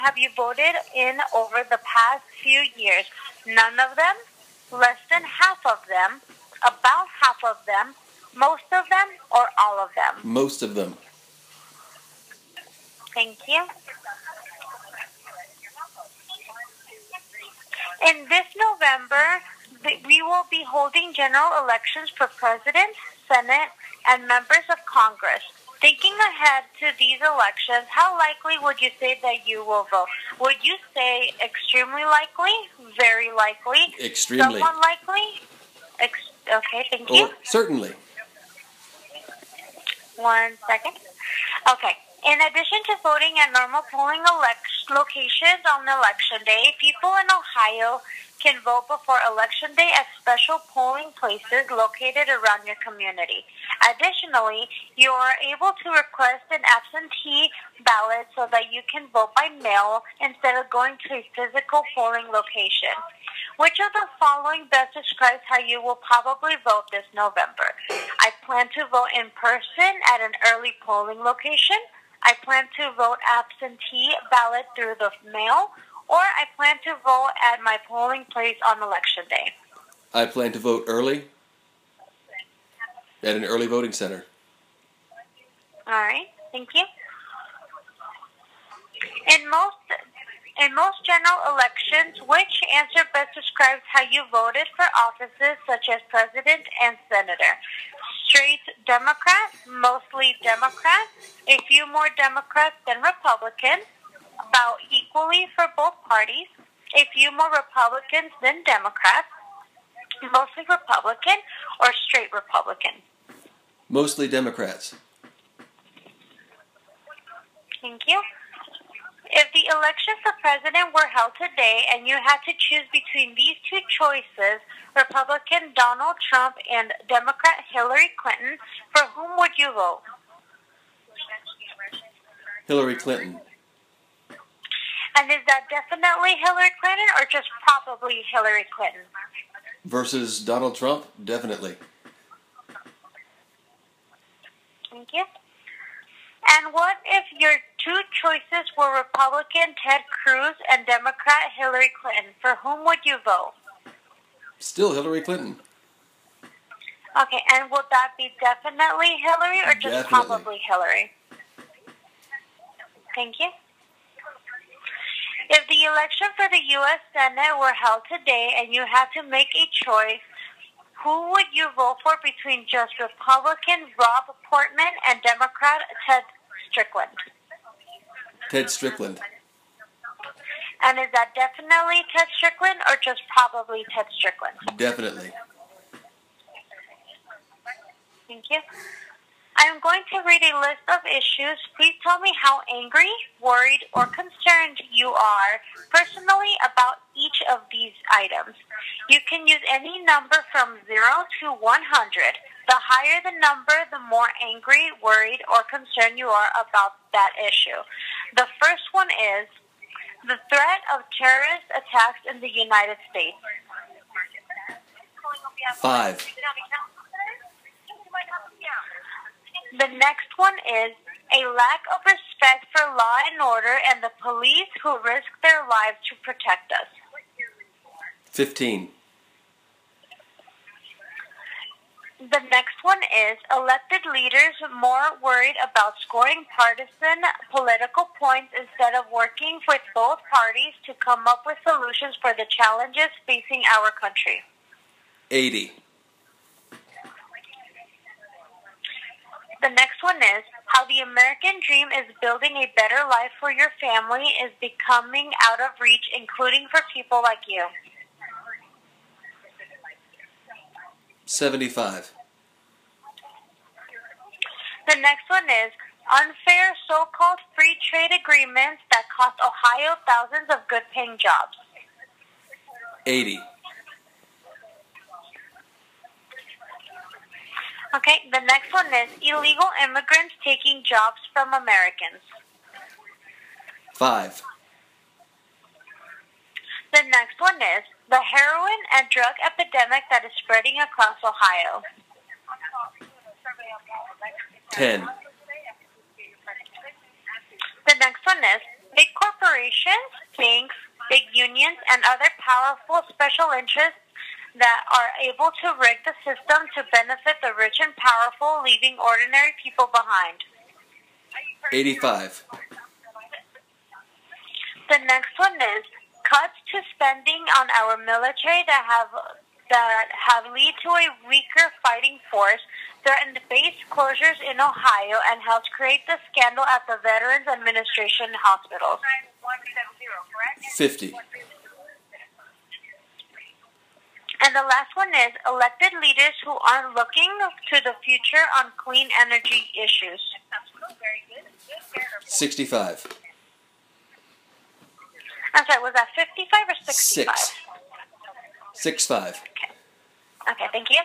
have you voted in over the past few years? None of them, less than half of them, about half of them, most of them, or all of them? Most of them. Thank you. In this November, we will be holding general elections for President, Senate, and members of Congress. Thinking ahead to these elections, how likely would you say that you will vote? Would you say extremely likely, very likely, Extremely. somewhat likely? Okay, thank you. Certainly. 1 second. Okay. In addition to voting at normal polling locations on election day, people in Ohio can vote before election day at special polling places located around your community. Additionally, you are able to request an absentee ballot so that you can vote by mail instead of going to a physical polling location. Which of the following best describes how you will probably vote this November? I plan to vote in person at an early polling location. I plan to vote absentee ballot through the mail, or I plan to vote at my polling place on election day. I plan to vote early at an early voting center. All right, thank you. In most general elections, which answer best describes how you voted for offices such as president and senator? Straight Democrat, mostly Democrat, a few more Democrats than Republicans, about equally for both parties, a few more Republicans than Democrats, mostly Republican, or straight Republican? Mostly Democrats. Thank you. If the election for president were held today and you had to choose between these two choices, Republican Donald Trump and Democrat Hillary Clinton, for whom would you vote? Hillary Clinton. And is that definitely Hillary Clinton or just probably Hillary Clinton? Versus Donald Trump? Definitely. Thank you. And what if your two choices were Republican Ted Cruz and Democrat Hillary Clinton? For whom would you vote? Still Hillary Clinton. Okay, and would that be definitely Hillary or just probably Hillary? Thank you. If the election for the U.S. Senate were held today and you had to make a choice, who would you vote for between just Republican Rob Portman and Democrat Ted Strickland? Ted Strickland. And is that definitely Ted Strickland or just probably Ted Strickland? Definitely. Thank you. I'm going to read a list of issues. Please tell me how angry, worried, or concerned you are personally about each of these items. You can use any number from 0 to 100. The higher the number, the more angry, worried, or concerned you are about that issue. The first one is the threat of terrorist attacks in the United States. 5. The next one is a lack of respect for law and order and the police who risk their lives to protect us. 15. The next one is elected leaders more worried about scoring partisan political points instead of working with both parties to come up with solutions for the challenges facing our country. 80. The next one is how the American dream is building a better life for your family is becoming out of reach, including for people like you. 75. The next one is unfair so-called free trade agreements that cost Ohio thousands of good-paying jobs. 80. Okay, the next one is illegal immigrants taking jobs from Americans. 5. The next one is the heroin and drug epidemic that is spreading across Ohio. 10. The next one is Big corporations, banks, big unions, and other powerful special interests that are able to rig the system to benefit the rich and powerful, leaving ordinary people behind. 85. The next one is cuts to spending on our military that have lead to a weaker fighting force, threatened base closures in Ohio, and helped create the scandal at the Veterans Administration hospitals. 50. And the last one is elected leaders who aren't looking to the future on clean energy issues. 65. I'm sorry, was that 55 or 65? 65. Okay, thank you.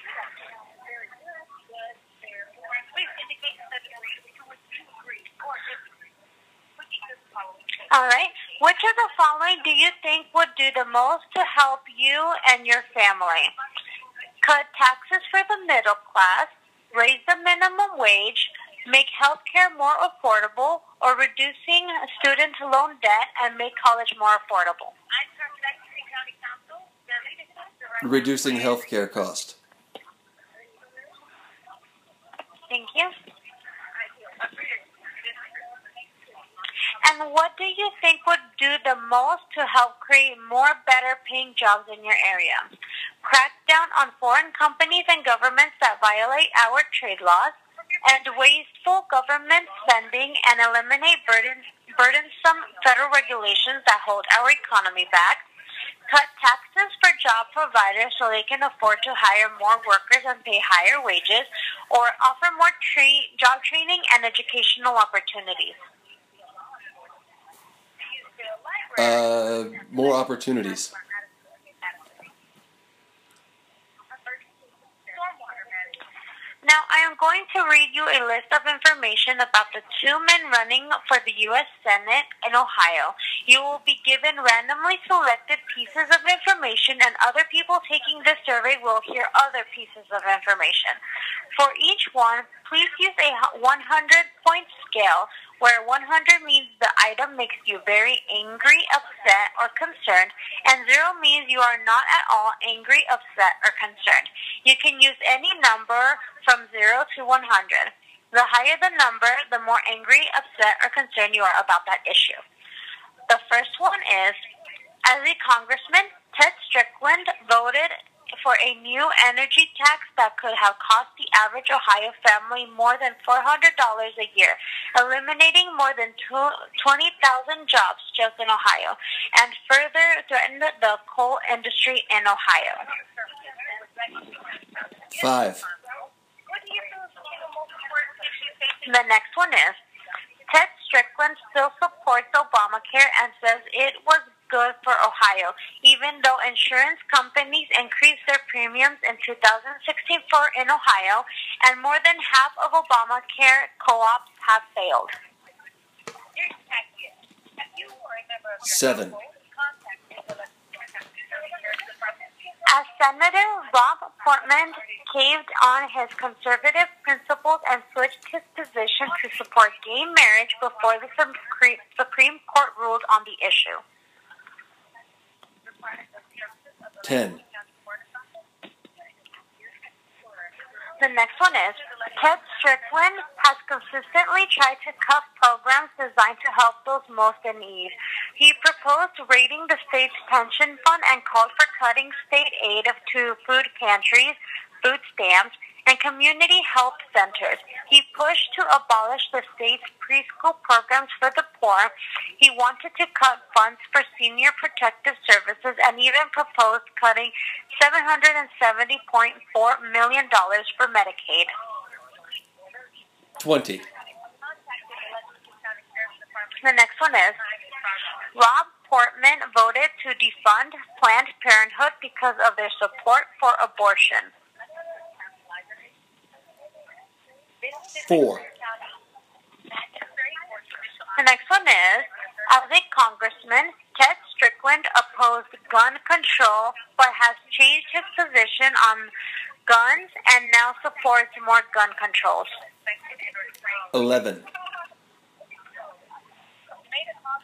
All right. Which of the following do you think would do the most to help you and your family? Cut taxes for the middle class, raise the minimum wage, make healthcare more affordable, or reducing student loan debt and make college more affordable? Reducing healthcare cost. Thank you. And what do you think would do the most to help create more better paying jobs in your area? Crack down on foreign companies and governments that violate our trade laws, and wasteful government spending, and eliminate burdensome federal regulations that hold our economy back. Cut taxes for job providers so they can afford to hire more workers and pay higher wages, or offer more job training and educational opportunities. More opportunities. Now, I am going to read you a list of information about the two men running for the U.S. Senate in Ohio. You will be given randomly selected pieces of information, and other people taking this survey will hear other pieces of information. For each one, please use a 100-point scale, where 100 means the item makes you very angry, upset, or concerned, and 0 means you are not at all angry, upset, or concerned. You can use any number from 0 to 100. The higher the number, the more angry, upset, or concerned you are about that issue. The first one is, as a congressman, Ted Strickland voted for a new energy tax that could have cost the average Ohio family more than $400 a year, eliminating more than 20,000 jobs just in Ohio, and further threatened the coal industry in Ohio. 5. The next one is, Ted Strickland still supports Obamacare and says it was good for Ohio, even though insurance companies increased their premiums in 2016 in Ohio, and more than half of Obamacare co-ops have failed. 7. As Senator Rob Portman caved on his conservative principles and switched his position to support gay marriage before the Supreme Court ruled on the issue. 10. The next one is, Ted Strickland has consistently tried to cut programs designed to help those most in need. He proposed raiding the state's pension fund and called for cutting state aid to food pantries, food stamps, and community health centers. He pushed to abolish the state's preschool programs for the poor. He wanted to cut funds for senior protective services and even proposed cutting $770.4 million for Medicaid. 20. The next one is, Rob Portman voted to defund Planned Parenthood because of their support for abortion. 4. The next one is, as a congressman, Ted Strickland opposed gun control but has changed his position on guns and now supports more gun controls. 11.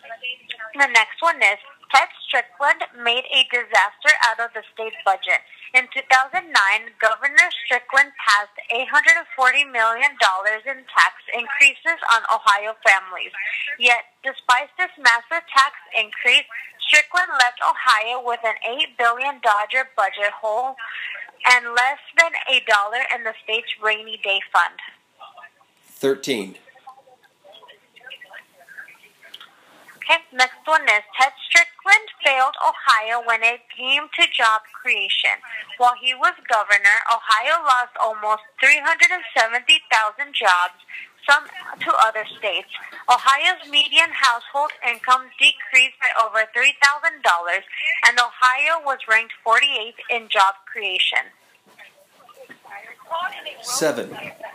The next one is Ted Strickland made a disaster out of the state budget. In 2009, Governor Strickland passed $840 million in tax increases on Ohio families. Yet, despite this massive tax increase, Strickland left Ohio with an $8 billion budget hole and less than $1 in the state's rainy day fund. 13. Okay, next one is Ted Strickland failed Ohio when it came to job creation. While he was governor, Ohio lost almost 370,000 jobs, some to other states. Ohio's median household income decreased by over $3,000, and Ohio was ranked 48th in job creation. 7.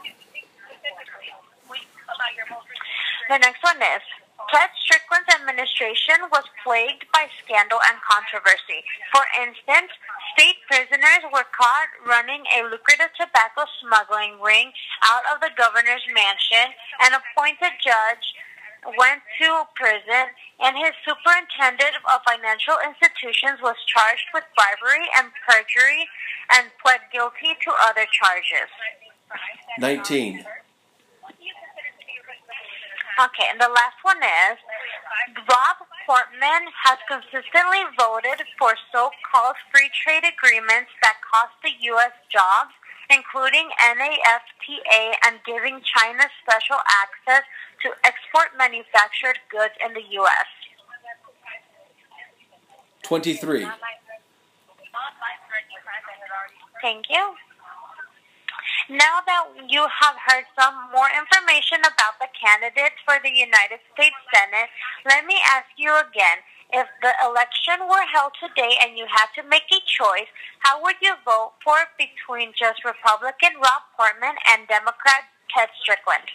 The next one is Ted Strickland's administration was plagued by scandal and controversy. For instance, state prisoners were caught running a lucrative tobacco smuggling ring out of the governor's mansion. An appointed judge went to prison, and his superintendent of financial institutions was charged with bribery and perjury and pled guilty to other charges. 19. Okay, and the last one is Rob Portman has consistently voted for so-called free trade agreements that cost the U.S. jobs, including NAFTA and giving China special access to export manufactured goods in the U.S. 23. Thank you. Now that you have heard some more information about the candidates for the United States Senate, let me ask you again. If the election were held today and you had to make a choice, how would you vote for between just Republican Rob Portman and Democrat Ted Strickland?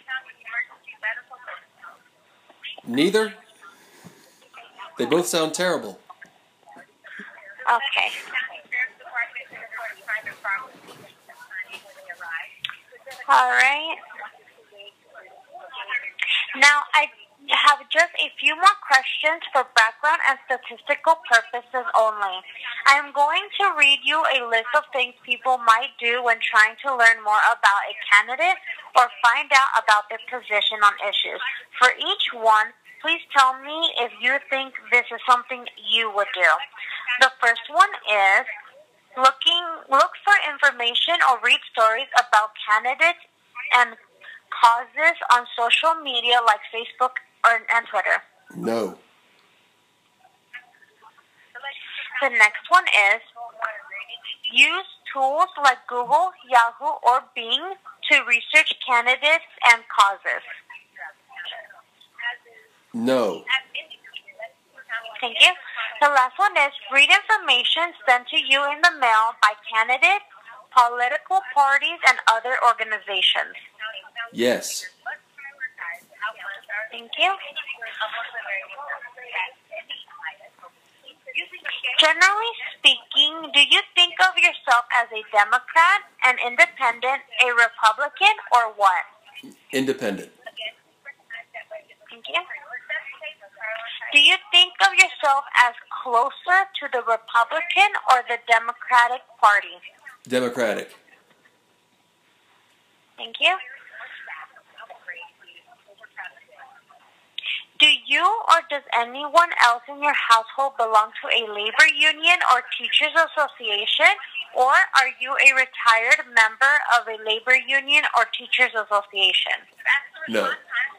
Neither. They both sound terrible. Okay. All right. Now, I have just a few more questions for background and statistical purposes only. I'm going to read you a list of things people might do when trying to learn more about a candidate or find out about their position on issues. For each one, please tell me if you think this is something you would do. The first one is look for information or read stories about candidates and causes on social media like Facebook and Twitter. No. The next one is use tools like Google, Yahoo, or Bing to research candidates and causes. No. Thank you. The last one is read information sent to you in the mail by candidates, political parties, and other organizations. Yes. Thank you. Generally speaking, do you think of yourself as a Democrat, an independent, a Republican, or what? Independent. Thank you. Do you think of yourself as closer to the Republican or the Democratic Party? Democratic. Thank you. Do you or does anyone else in your household belong to a labor union or teachers association, or are you a retired member of a labor union or teachers association? No.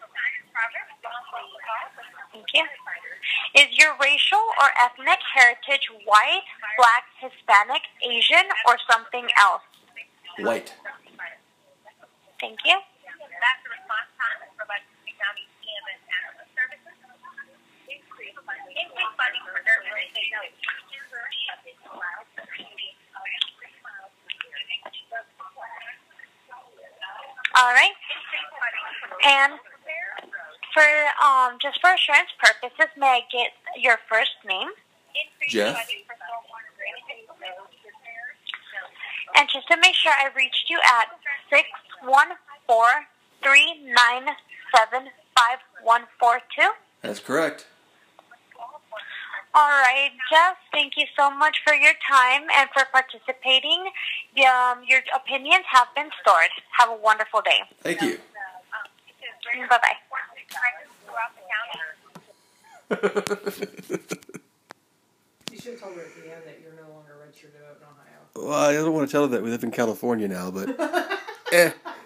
Thank you. Is your racial or ethnic heritage white, black, Hispanic, Asian, or something else? White. Thank you. All right. And for just for assurance purposes, may I get your first name? Jeff. And just to make sure, I reached you at 614-397-5142. That's correct. All right, Jeff, thank you so much for your time and for participating. Your opinions have been stored. Have a wonderful day. Thank you. Bye-bye. You should have told her at the end that you're no longer registered to vote in Ohio. Well, I don't want to tell her that we live in California now, but